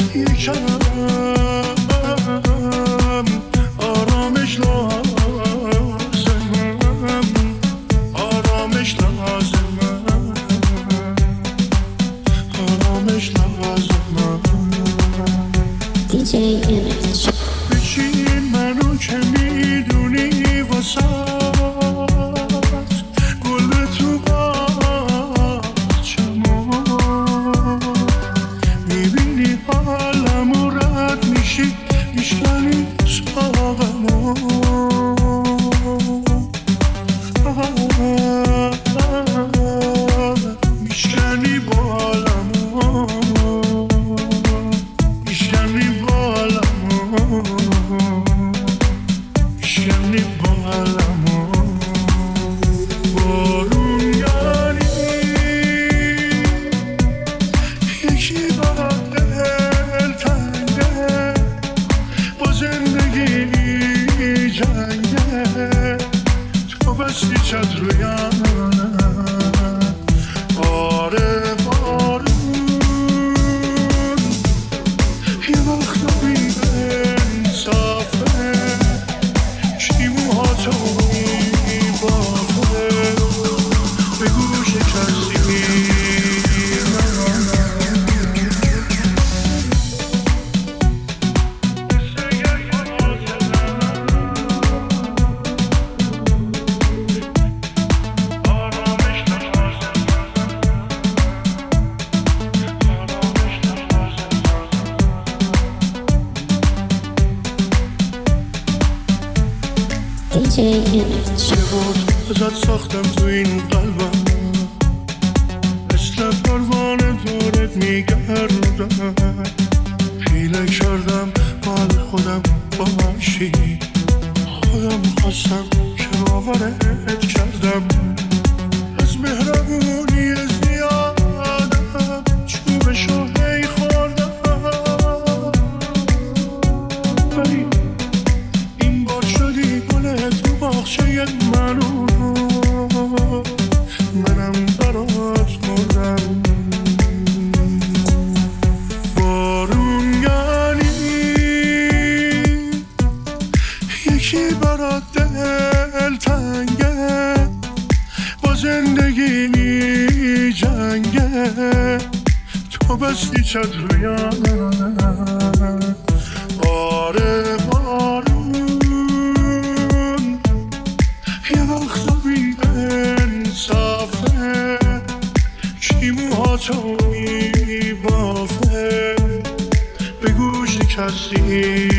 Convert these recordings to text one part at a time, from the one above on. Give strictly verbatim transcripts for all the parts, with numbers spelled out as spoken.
یکم آرامش لازمم، آرامش لازمم، آرامش لازمم. دیجی ایمیج بچین منو که میدونی واسات گل تو باغچمو، میبینی حالمو رد میشی میشکنی ساقمو، میشکنی بالمو، میشکنی بالمو، میشکنی بالمو. بارون یاری یکی برات دل تنگه، با زندگی جنگه، تو بستی چتر و یانم. آره بارون یه وقتا بی انصافه، کی موهاتو میبافه، بگو شکستی دیجی ایمیج یه بار ازت ساختم تو این قلبم، مثل پروانه دورت میگردم، حیله کردم مال خودم باشی، خودم خواستم که باورت کردم، از مهربونی زیادم چوبشو هی خوردم، ولی این بار شدی گل تو باغچه منو، منم برات مردم. بارون یعنی یکی برات دل تنگه، با زندگی می جنگه، تو بستی چتر و یانم. آره بارون یه وقتا بی انصافه، کی موهاتو میبافه، بگو شکستی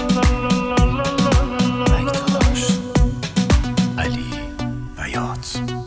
علی بیات.